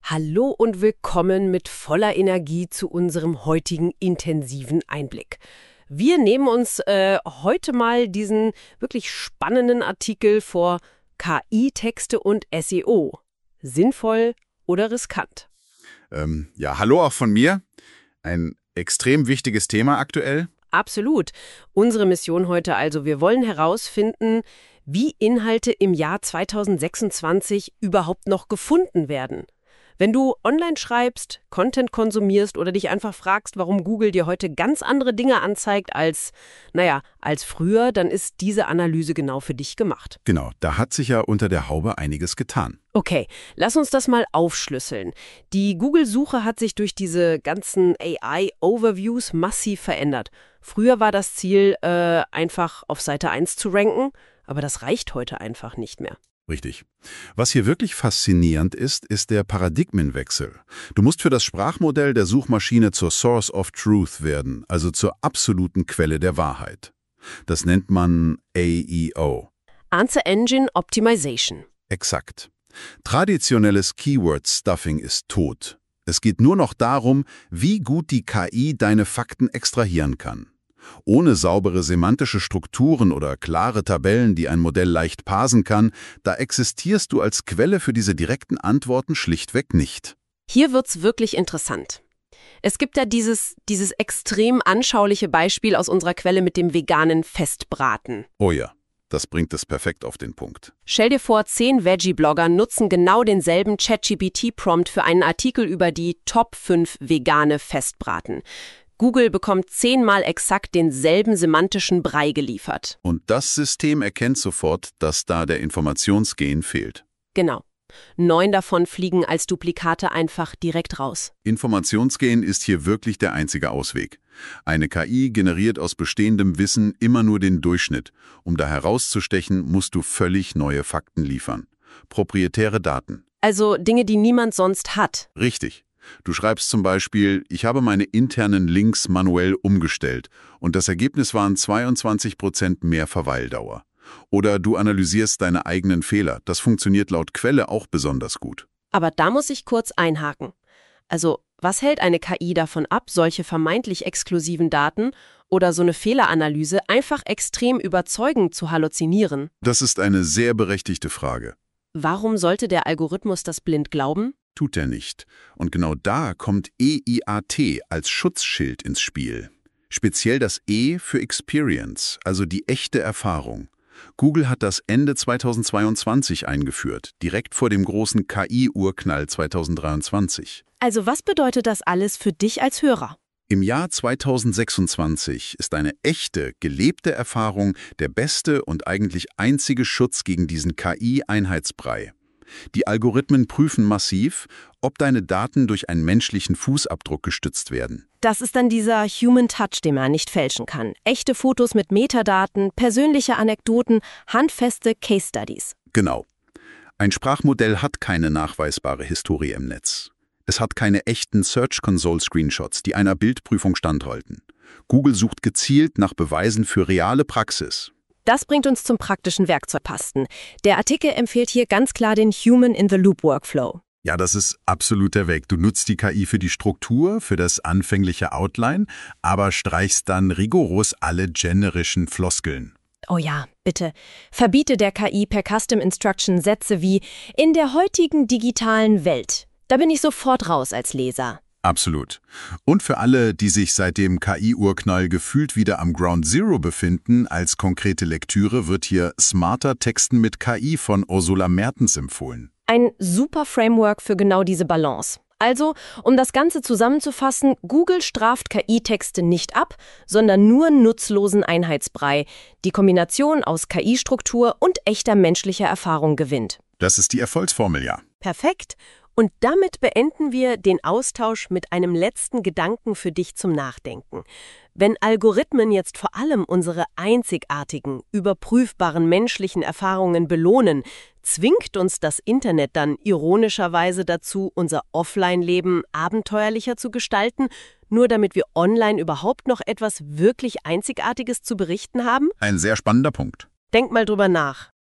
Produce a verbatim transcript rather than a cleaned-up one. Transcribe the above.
Hallo und willkommen mit voller Energie zu unserem heutigen intensiven Einblick. Wir nehmen uns äh, heute mal diesen wirklich spannenden Artikel vor: K I-Texte und S E O. Sinnvoll oder riskant? Ähm, ja, hallo auch von mir. Ein extrem wichtiges Thema aktuell. Absolut. Unsere Mission heute also: Wir wollen herausfinden, wie Inhalte im Jahr zweitausendsechsundzwanzig überhaupt noch gefunden werden. Wenn du online schreibst, Content konsumierst oder dich einfach fragst, warum Google dir heute ganz andere Dinge anzeigt als, naja, als früher, dann ist diese Analyse genau für dich gemacht. Genau, da hat sich ja unter der Haube einiges getan. Okay, lass uns das mal aufschlüsseln. Die Google-Suche hat sich durch diese ganzen A I-Overviews massiv verändert. Früher war das Ziel, äh, einfach auf Seite eins zu ranken, aber das reicht heute einfach nicht mehr. Richtig. Was hier wirklich faszinierend ist, ist der Paradigmenwechsel. Du musst für das Sprachmodell der Suchmaschine zur Source of Truth werden, also zur absoluten Quelle der Wahrheit. Das nennt man A E O. Answer Engine Optimization. Exakt. Traditionelles Keyword-Stuffing ist tot. Es geht nur noch darum, wie gut die K I deine Fakten extrahieren kann. Ohne saubere semantische Strukturen oder klare Tabellen, die ein Modell leicht parsen kann, da existierst du als Quelle für diese direkten Antworten schlichtweg nicht. Hier wird's wirklich interessant. Es gibt ja dieses, dieses extrem anschauliche Beispiel aus unserer Quelle mit dem veganen Festbraten. Oh ja, das bringt es perfekt auf den Punkt. Stell dir vor, zehn Veggie-Blogger nutzen genau denselben ChatGPT-Prompt für einen Artikel über die Top fünf vegane Festbraten. Google bekommt zehnmal exakt denselben semantischen Brei geliefert. Und das System erkennt sofort, dass da der Informationsgain fehlt. Genau. Neun davon fliegen als Duplikate einfach direkt raus. Informationsgain ist hier wirklich der einzige Ausweg. Eine K I generiert aus bestehendem Wissen immer nur den Durchschnitt. Um da herauszustechen, musst du völlig neue Fakten liefern. Proprietäre Daten. Also Dinge, die niemand sonst hat. Richtig. Du schreibst zum Beispiel, ich habe meine internen Links manuell umgestellt und das Ergebnis waren zweiundzwanzig Prozent mehr Verweildauer. Oder du analysierst deine eigenen Fehler. Das funktioniert laut Quelle auch besonders gut. Aber da muss ich kurz einhaken. Also, was hält eine K I davon ab, solche vermeintlich exklusiven Daten oder so eine Fehleranalyse einfach extrem überzeugend zu halluzinieren? Das ist eine sehr berechtigte Frage. Warum sollte der Algorithmus das blind glauben? Tut er nicht. Und genau da kommt E I A T als Schutzschild ins Spiel. Speziell das E für Experience, also die echte Erfahrung. Google hat das Ende zweitausendzweiundzwanzig eingeführt, direkt vor dem großen K I-Urknall zweitausenddreiundzwanzig. Also was bedeutet das alles für dich als Hörer? Im Jahr zweitausendsechsundzwanzig ist eine echte, gelebte Erfahrung der beste und eigentlich einzige Schutz gegen diesen K I-Einheitsbrei. Die Algorithmen prüfen massiv, ob deine Daten durch einen menschlichen Fußabdruck gestützt werden. Das ist dann dieser Human Touch, den man nicht fälschen kann. Echte Fotos mit Metadaten, persönliche Anekdoten, handfeste Case Studies. Genau. Ein Sprachmodell hat keine nachweisbare Historie im Netz. Es hat keine echten Search Console Screenshots, die einer Bildprüfung standhalten. Google sucht gezielt nach Beweisen für reale Praxis. Das bringt uns zum praktischen Werkzeugkasten. Der Artikel empfiehlt hier ganz klar den Human-in-the-Loop-Workflow. Ja, das ist absolut der Weg. Du nutzt die K I für die Struktur, für das anfängliche Outline, aber streichst dann rigoros alle generischen Floskeln. Oh ja, bitte. Verbiete der K I per Custom Instruction Sätze wie „in der heutigen digitalen Welt“. Da bin ich sofort raus als Leser. Absolut. Und für alle, die sich seit dem K I-Urknall gefühlt wieder am Ground Zero befinden, als konkrete Lektüre wird hier Smarter Texten mit K I von Ursula Mertens empfohlen. Ein super Framework für genau diese Balance. Also, um das Ganze zusammenzufassen, Google straft K I-Texte nicht ab, sondern nur nutzlosen Einheitsbrei. Die Kombination aus K I-Struktur und echter menschlicher Erfahrung gewinnt. Das ist die Erfolgsformel, ja. Perfekt. Und damit beenden wir den Austausch mit einem letzten Gedanken für dich zum Nachdenken. Wenn Algorithmen jetzt vor allem unsere einzigartigen, überprüfbaren menschlichen Erfahrungen belohnen, zwingt uns das Internet dann ironischerweise dazu, unser Offline-Leben abenteuerlicher zu gestalten, nur damit wir online überhaupt noch etwas wirklich Einzigartiges zu berichten haben? Ein sehr spannender Punkt. Denk mal drüber nach.